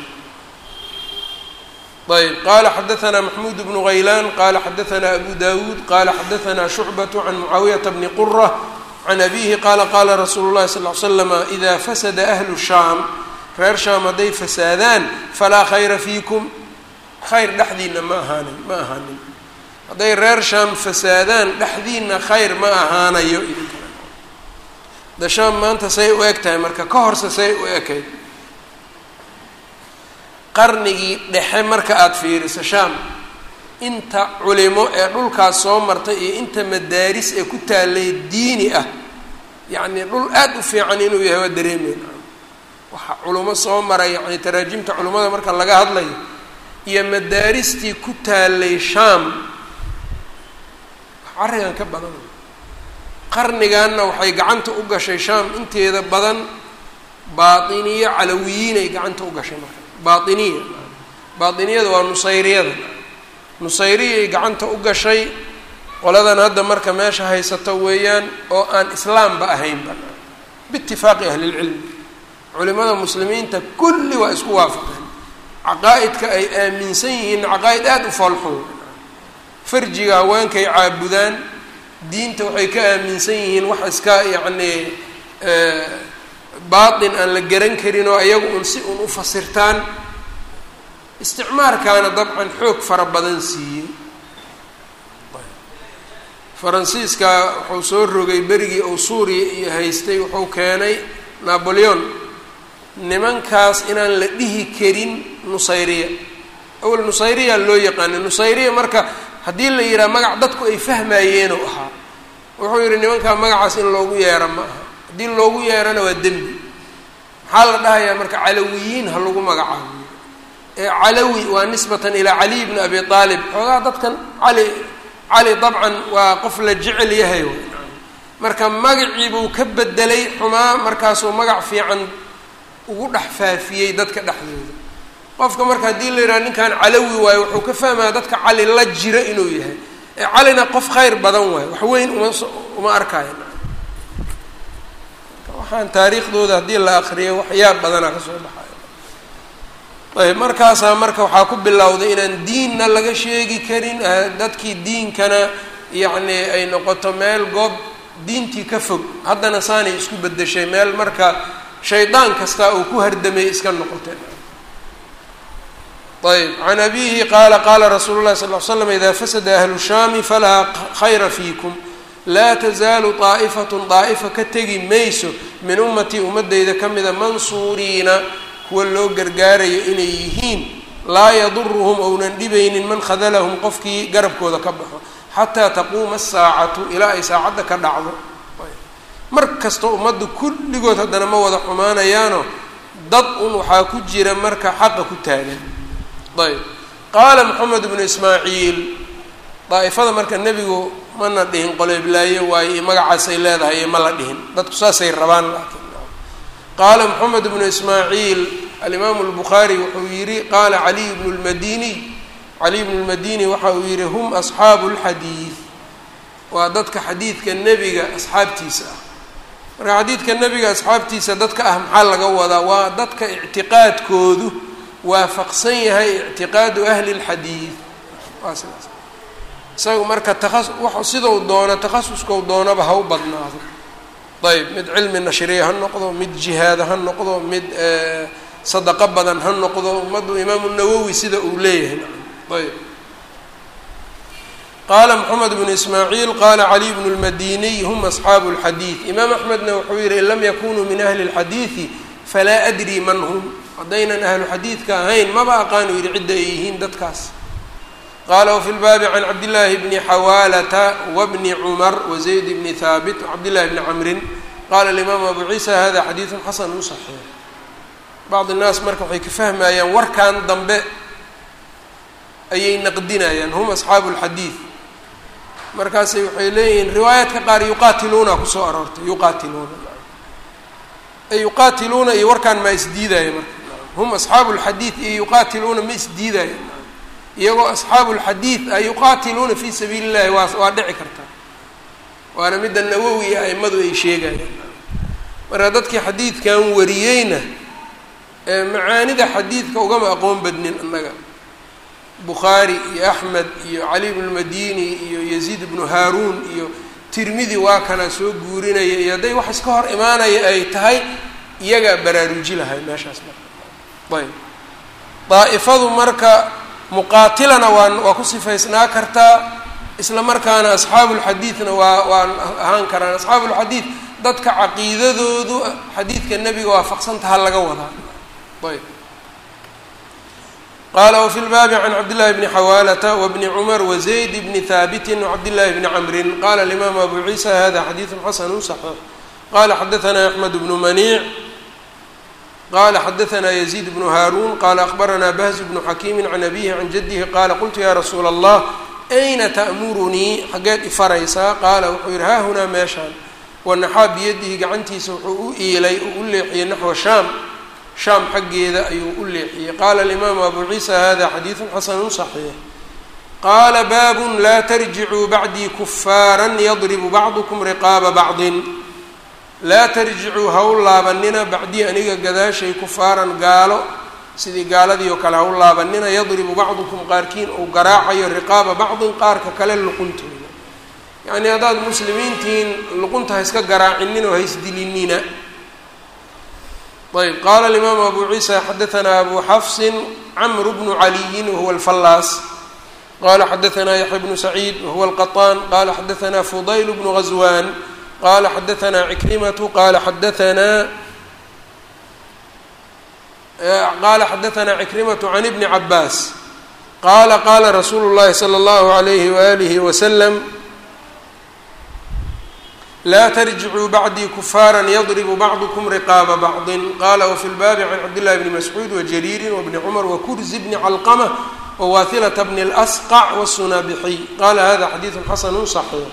ayb qala xadaثna maxmud bnu غaylan qala xadaثna abu dawud qala xadaثna shucbaة can mucaawiyata bni qura can abihi qala qala rasuulu الlahi sal ly slama ida fasada ahlu shaam, reer shaam hadday fasaadaan falaa khayra fiikum, khayr dhexdiina ma ahaanin. hadday reer shaam fasaadaan dhexdiina khayr ma ahaanayo. da shaam maanta say u eg tahay marka ka horse say u ekayd qarnigii dhexe marka aada fiiriso shaam inta culimo ee dhulkaas soo martay iyo inta madaaris ee ku taallay diini ah yacni dhul aada u fiican inuu yahay waa dareemeyna waxa culimo soo maray yani taraajimta culimmada marka laga hadlayo iyo madaaristii ku taallay shaam carrigan ka badan qarniganna waxay gacanta u gashay shaam inteeda badan baatiniye calawiyiin ay gacanta u gashay marka baatiniyada waa nusayriyay gacanta u gashay qoladan hadda marka meesha haysato weeyaan oo aan islaamba ahaynba biitifaaqi ahli lcilmi culimada muslimiinta kulli waa isku waafaqeen caqaa'idka ay aaminsan yihiin caqaa'id aada u foolxun farjiga haweenkay caabudaan diinta waxay ka aaminsan yihiin wax iska yacni baatin aan la garan karin oo iyagu un si un u fasirtaan isticmaarkaana dabcan xoog fara badan siiyey faransiiska wuxuu soo rogay berigii uu suuriya iyo haystay wuxuu keenay naboleon nimankaas inaan la dhihi karin nusayriya awal nusayriya loo yaqaanay nusayriya marka haddii la yidhaha magac dadku ay fahmayeenuu ahaa wuxuu yidhi nimankaa magacaas in loogu yeero ma aha haddii loogu yeerana waa dembi maxaa la dhahayaa marka calawiyiin ha lagu magacaabo calawi waa nisbatan ilaa caliy bni abi aalib xoogaa dadkan cali dabcan waa qof la jecel yahay marka magacii buu ka bedelay xumaa markaasuu magac fiican ugu dhex faafiyey dadka dhexdooda qofka marka haddii la yidhaha ninkan calawi waayo wuxuu ka fahmaya dadka cali la jira inuu yahay calina qof khayr badan waayo wax weyn uma arkaayo waxaan taariikhdooda haddii la akriyo waxyaab badanaa ka soo baxayo ayb markaasaa marka waxaa ku bilowday inaan diinna laga sheegi karin dadkii diinkana yacni ay noqoto meel goob diintii ka fog haddana saanay isku bedeshay meel marka shaydaan kastaa uu ku hardamay iska noqotay ayb can abihi qaala qaala rasuulu llahi sal l slam idaa fasada ahlu shaami falaa khayra fiikum laa tazaalu daa'ifatun daa'ifa ka tegi mayso min ummatii ummadeyda ka mida mansuuriina kuwa loo gargaarayo inay yihiin laa yaduruhum ounan dhibaynin man khadalahum qofkii garabkooda ka baxo xataa taquuma asaacatu ilaa ay saacadda ka dhacdo mar kasta ummaddu kulligood haddana ma wada xumaanayaano dad un waxaa ku jira marka xaqa ku taagan ayb qaala moxamed bnu ismaaciil daa'ifada marka nebigu mana dhihin qoleblaaye waayo iyo magacaasay leedahay iyo ma la dhihin dadku saasay rabaan laakiin qaala moxamed bnu ismaaciil alimaamu lbukhaari wuxuu yihi qaala caliy bnu lmadini waxa uu yihi hum asxaabu lxadiid waa dadka xadiidka nebiga asxaabtiisa ah marka xadiidka nebiga asxaabtiisa dadka ah maxaa laga wadaa waa dadka ictiqaadkoodu waafaqsan yahay ictiqaadu ahli lxadiid waa sidaas isaga marka sidau doono takhasuskau doonaba ha u badnaado ayb mid cilmi nashriya ha noqdo mid jihaada ha noqdo mid sadaqo badan ha noqdo ummaddu imaamu nawowi sida uu leeyahay ayb qaala moxamed bnu ismaaciil qaala caliy bnu lmadiniy hum asxaabu lxadiid imaam axmedna wuxuu yihi in lam yakunuu min ahli lxadiidi falaa adri man hum haddaynan ahlu xadiidka ahayn maba aqaanu yihi cidda ay yihiin dadkaas qala wfi lbaabi can cabdillaahi bni xawaalata wabni cumar wazayd bni haabit wcabdillahi bni camrin qala alimaamu abu ciisa hada xadiidun xasanu saxiix bacd innaas marka waxay ka fahmayaan warkan dambe ayay naqdinayaan hum asxaabu lxadiid markaasay waxay leeyihiin riwaayaadka qaar yuqaatiluuna kusoo aroortay yuqaatiluuna iyo warkaan maa isdiidaya marka hum asxaabu lxadiid iyo yuqaatiluuna ma isdiidaya iyagoo asxaabu lxadiid a yuqaatiluuna fii sabiili llahi waa dhici kartaa waana midda nawowi iyo aimadu ay sheegayaan marka dadkii xadiidkan wariyeyna macaanida xadiidka ugama aqoon badnin annaga bukhaari iyo axmed iyo cali bnu lmadini iyo yaziid bnu haaruun iyo tirmidi waa kana soo guurinaya iyo hadday wax iska hor imaanaya ay tahay iyagaa baraaruji lahay meeshaas marka ayb daa'ifadu marka muqaatilana waa ku sifaysnaa kartaa isla markaana asxaabu lxadiidna waa ahaan karaan asxaabu lxadiid dadka caqiidadoodu xadiidka nebiga waafaqsantaha laga wadaa. ayb qaala wfi lbaabi can cabdillahi bni xawaalata wbni cumar wazayd bni haabitin wcabdillahi bni camrin qala alimaamu abu ciisa hada xadiidu xasanu صaxiix qala xadaanaa axmed bnu maniic qala xadaanaa yaziid bnu haaruun qala akbaranaa bahz bnu xakiimi can abihi can jadihi qala qultu ya rasuula allah ayna ta'murunii xaggeed ifaraysaa qaala wuxuu yihi haahunaa meeshaan wanaxaa biyadihi gacantiisa wuxuu u iilay oo u leexiyey naxwa shaam shaam xaggeeda ayuu u leexiyey qaala alimaamu abu ciisa hada xadiidun xasanu صaxiix qaala baabun laa tarjicuu bacdii kufaaran yadribu bacdukum riqaaba bacdin laa tarjicuu ha u laabanina bacdii aniga gadaashay kufaaran gaalo sidii gaaladii oo kale ha u laabanina yadribu bacdukum qaarkiin uu garaacayo riqaaba bacdin qaarka kale luquntooda yacnii haddaad muslimiintihiin luqunta ha iska garaacinina oo ha isdilinina. ayb qaala alimaamu abu ciisa xadaanaa abu xafsin camru bnu caliyin wahuwa alfallaas qala xadaanaa yaxya bnu saciid wahuwa alqaطaan qala xadaanaa fudayl bnu ghaswaan qala xadaanaa cikrimatu qala xadaanaa cikrimatu can ibni cabaas qaala qaala rasuulu llahi salى اllahu alayhi waalihi wasalam laa tarjicuu bacdii kufaara yadribu bacdukum riqaaba bacdin qala wfi lbaabi can cabdillahi bni mascuud wajariirin wabni cumar wakurzi bni calqama wawaathilata bni اlasqac wاsunaabixiy qala hada xadiidu xasanu صaxiix.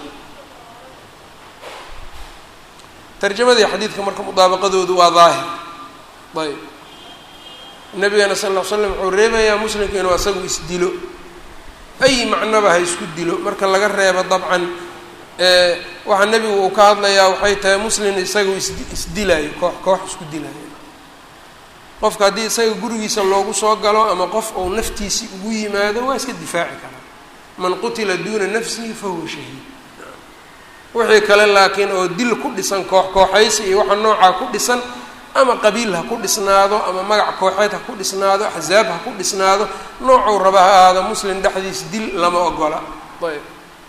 tarjamadii xadiidka marka mudaabaqadoodu waa daahir. ayb nabigana sal ll ly slam wuxuu reebayaa muslimka inuu asagu isdilo ay macnaba ha isku dilo marka laga reebo dabcan waxaa nebigu uu ka hadlayaa waxay tahay muslim isaga isdilaayo koox koox isku dilaayo. qofka haddii isaga gurigiisa loogu soo galo ama qof uu naftiisi ugu yimaado waa iska difaaci karaa. man qutila duuna nafsihi fahuwa shahiid. wixii kale laakiin oo dil ku dhisan koox kooxaysi iyo waxa noocaa ku dhisan ama qabiil ha ku dhisnaado ama magac kooxeed ha ku dhisnaado axzaab ha ku dhisnaado noocuu raba ha ahaado muslim dhexdiis dil lama ogola. ayb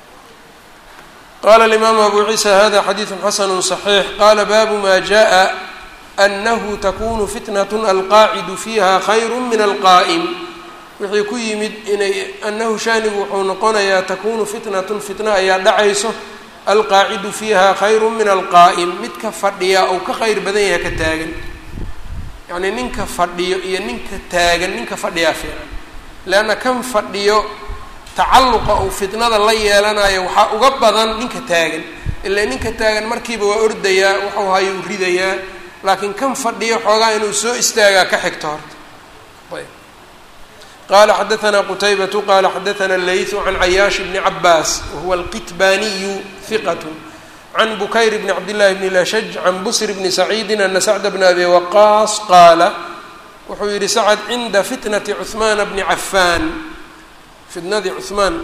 qala alimaamu abu ciisa hada xadiidu xasanu صaxiix qala baabu ma jaءa anahu takunu fitnat alqaacidu fiiha khayru min alqaa'im wixii ku yimid inay anahu shaanigu wuxuu noqonayaa takunu fitnatun fitna ayaa dhacayso alqaacidu fiiha khayru min alqaa'im midka fadhiya ou ka khayr badan yahay ka taagan. yacnii ninka fadhiyo iyo ninka taagan ninka fadhiyaa fiican leanna kan fadhiyo tacalluqa uu fitnada la yeelanayo waxaa uga badan ninka taagan ilaa ninka taagan markiiba waa ordayaa wuxuu hayuu ridayaa laakiin kan fadhiyo xoogaa inuu soo istaagaa ka xigto horta. ayb qala xadaanaa qutaybatu qala xadaanaa allaythu can cayaash bni cabaas wahuwa alqitbaaniyu hiqat can bukayr bni cabdillahi bni lashaj can busr bni saciidin ana sacda bna abi waqaas qaala wuxuu yihi sacad cinda fitnati cuhmaana bni cafaan fitnadii cuhmaan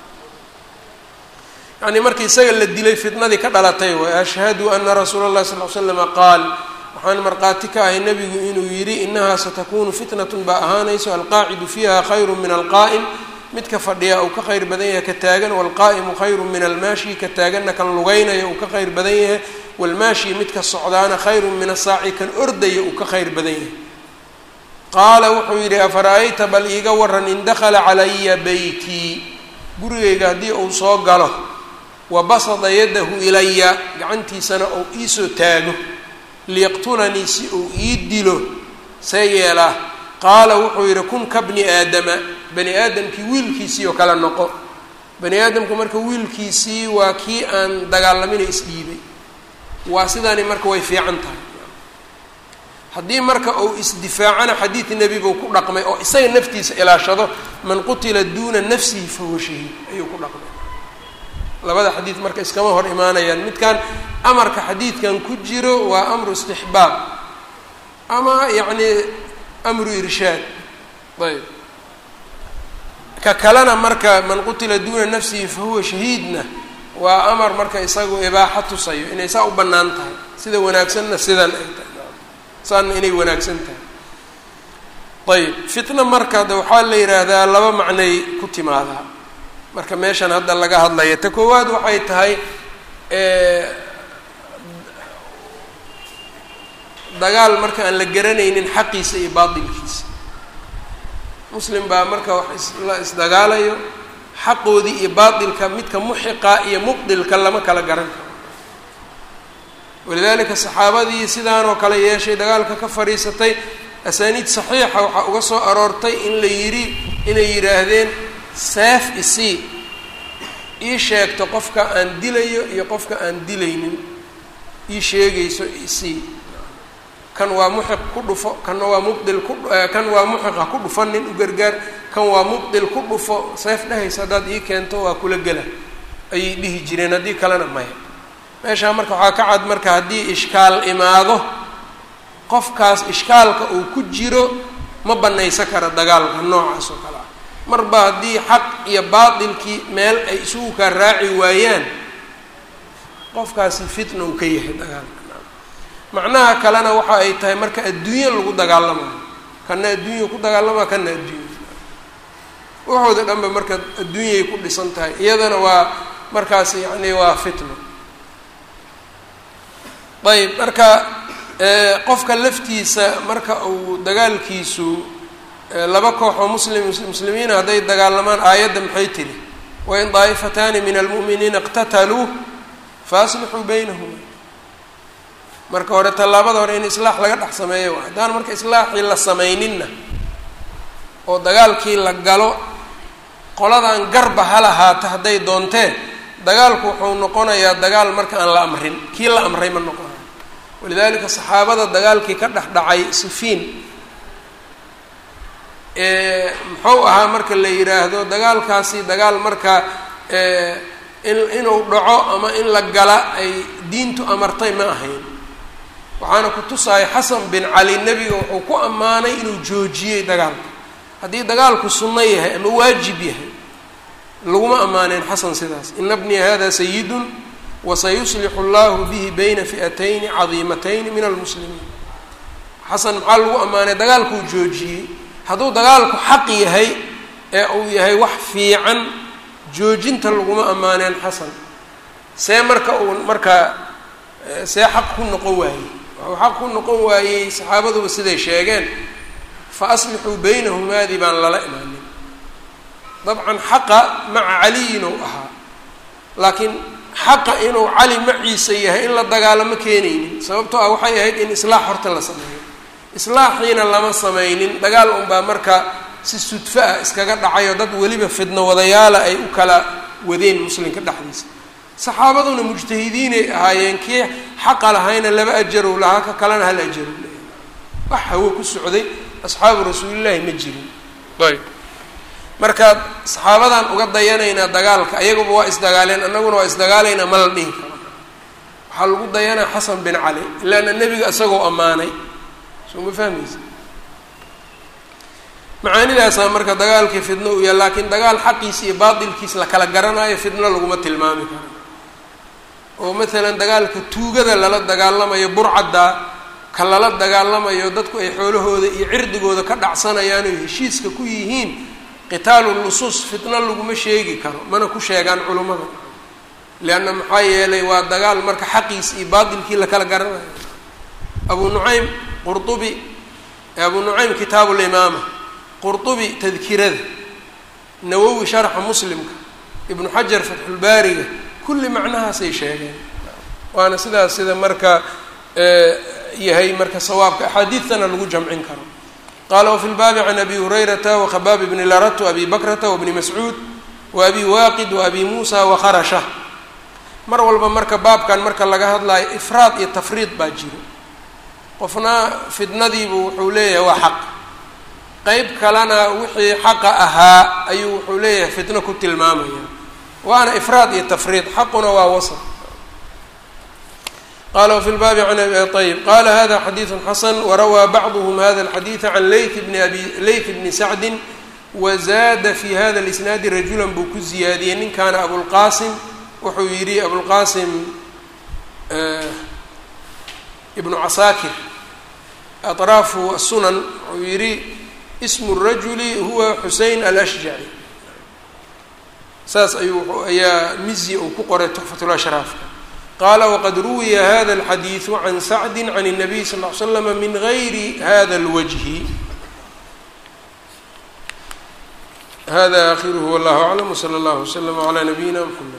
yani markii isaga la dilay fitnadii ka dhalatay way ashhadu ana rasuula اllahi sal l slama qaal waxaan markhaati ka ahay nebigu inuu yidhi inahaa satakunu fitnatun baa ahaanayso alqaacidu fiiha khayru min alqaa'im midka fadhiya uu ka khayr badan yahay ka taagan waalqaa'imu khayru min almaashi ka taaganna kan lugaynaya uu ka khayr badan yahay waalmaashi midka socdaana khayru min asaaci kan ordaya uu ka khayr badan yahay qaala wuxuu yidhi afara'ayta bal iiga waran in dakhala calaya beytii gurigayga haddii uu soo galo wa basada yadahu ilaya gacantiisana uu iisoo taago liyaqtulanii si uu ii dilo see yeelaa qaala wuxuu yidhi kun ka bni aadama bani aadamkii wiilkiisii oo kale noqo bani aadamku marka wiilkiisii waa kii aan dagaalamina isdhiibay waa sidaani marka way fiican tahay haddii marka uu isdifaacana xadiid nebi buu ku dhaqmay oo isaga naftiisa ilaashado man qutila duuna nafsihi fahuwa shahiid ayuu ku dhaqmay labada xadiid marka iskama hor imaanayaan midkan amarka xadiidkan ku jiro waa amru istixbaab ama yacni amru irshaad ayb ka kalena marka man qutila duuna nafsihi fahuwa shahiidna waa amar marka isagu ibaaxa tusayo inay saa u bannaan tahay sida wanaagsanna sidan ay tahay saanna inay wanaagsan tahay ayb fitna marka de waxaa la yidhaahdaa laba macnay ku timaadaa marka meeshan hadda laga hadlaya ta koowaad waxay tahay dagaal marka aan la garanaynin xaqiisa iyo baatilkiisa. muslim baa marka wax la isdagaalayo xaqoodii iyo baatilka midka muxiqa iyo mubdilka lama kala garan karo. walidaalika saxaabadii sidaanoo kale yeeshay dagaalka ka fadhiisatay asaaniid saxiixa waxaa uga soo aroortay in la yidhi inay yidhaahdeen seef isii ii sheegto qofka aan dilayo iyo qofka aan dilaynin ii sheegayso isii, kan waa muxiq ku dhufo, kanna waa mubdil kan waa muxiqa ku dhufanin u gargaar, kan waa mubdil ku dhufo, seef dhehaysa haddaad ii keento waa kula gela ayay dhihi jireen, haddii kalena maya. meeshaa marka waxaa ka cad marka haddii ishkaal imaado qofkaas ishkaalka uu ku jiro ma banaysa kara dagaalka noocaas oo kale ah. marba haddii xaq iyo baatilkii meel ay isugu kaa raaci waayaan qofkaasi fitna uu ka yahay dagaalka. macnaha kalena waxa ay tahay marka adduunyo lagu dagaalamayo, kana adduunya ku dagaalama, kana adduunya waxooda dhanba marka adduunyay ku dhisan tahay, iyadana waa markaas yacni waa fitna. ayb marka qofka laftiisa marka uu dagaalkiisu laba koox oo muslimiina hadday dagaalamaan aayadda maxay tiri? wain daa'ifataani min almu'miniina iqtataluu faaslixuu baynahuma. marka hore tallaabada hore in islaax laga dhex sameeyo waa. haddaan marka islaaxii la samayninna oo dagaalkii la galo qoladan garba ha lahaata hadday doontee dagaalku wuxuu noqonayaa dagaal marka aan la amrin, kii la amray ma noqonayo. walidaalika saxaabada dagaalkii ka dhex dhacay sifiin muxuu ahaa marka la yidhaahdo dagaalkaasi dagaal marka inuu dhaco ama in la gala ay diintu amartay ma ahayn. waxaana ku tusaya xasan bin cali nebiga wuxuu ku ammaanay inuu joojiyey dagaalka. haddii dagaalku sunno yahay ama waajib yahay laguma ammaaneen xasan sidaas. ina bnii hada sayidun wasayuslixu allahu bihi bayna fi'atayni cadiimatayni min almuslimiin. xasan maxaa lagu ammaanay? dagaalkuu joojiyey. hadduu dagaalku xaq yahay ee uu yahay wax fiican joojinta laguma ammaaneen xasan. see marka uu markaa see xaq ku noqon waayey? waxuu xaq ku noqon waayey saxaabaduba siday sheegeen fa aslixuu baynahumaadii baan lala imaanin. dabcan xaqa maca caliyin ou ahaa, laakiin xaqa inuu cali maciisa yahay in la dagaalamo keenaynin. sababtoo ah waxay ahayd in islaax horta la sameeyo. islaaxiina lama samaynin, dagaal unbaa marka si sudfo ah iskaga dhacayo dad weliba fidno wadayaala ay u kala wadeen muslimka dhexdiisa. saxaabaduna mujtahidiinay ahaayeen, kii xaqa lahayna laba ajarow lahaa, ka kalena hal ajarow lahaa. wax hawo ku socday asxaabu rasuulillaahi ma jirin. ayb marka saxaabadan uga dayanaynaa dagaalka, ayaguba waa isdagaaleen, annaguna waa isdagaalaynaa ma la dhihi karo. waxaa lagu dayanaa xasan bin cali ilaana nebiga isagoo ammaanay. soo ma fahmaysa? macaanidaasaa marka dagaalkii fidno u yahay, laakiin dagaal xaqiisa iyo baatilkiis la kala garanayo fidno laguma tilmaami karo. oo maalan dagaalka tuugada lala dagaalamayo, burcadda ka lala dagaalamayo, dadku ay xoolahooda iyo cirdigooda ka dhacsanayaan oy heshiiska ku yihiin, qitaalu lusus fitno laguma sheegi karo, mana ku sheegaan culummada. leanna maxaa yeelay waa dagaal marka xaqiisa iyo baatilkii la kala garanayo. abu nucaym qurطubi, abu nucaym kitaabu limaama, qurطubi tadkirada, nawowi sharxa muslimka, ibnu xajar fatxulbaariga, kulli macnahaasay sheegeen. waana sidaas sida marka yahay marka sawaabka axaadiidtana lagu jamcin karo. qaala wafi lbaabi can abi hurayrata wakhabaab bni larat abi bakrata wabni mascuud waabi waaqid waabi muusa wakharasha. mar walba marka baabkan marka laga hadlayo ifraad iyo tafriid baa jiro. qofna fidnadiibu wuxuu leeyahay waa xaq, qeyb kalena wixii xaqa ahaa ayuu wuxuu leeyahay fitno ku tilmaamaya. waana ifraad iyo tafriid, xaquna waa wasf. qala wfi lbaabi can ayb qala hada xadiiثu xasan warawaa bacduhm hada اlxadiiثa can layth bni sacdi wazaada fi hada اlisnaadi rajula buu ku ziyaadiyey. ninkaana abulqasim wuxuu yidhi abulqasim ibnu casaakir aطraafu الsunan wuxuu yidhi ismu الrajuli huwa xusein alashjaci. saas ayaa mizi uu ku qoray tuxfatulashraafka. qala wqad ruwiya hada الxadiiثu can sacdi can الnabiy sal ly slm min gayri hada اlwجhi. hada akhiruhu wallah aclam wslى اllah wslm عlى nabiyina mxamed.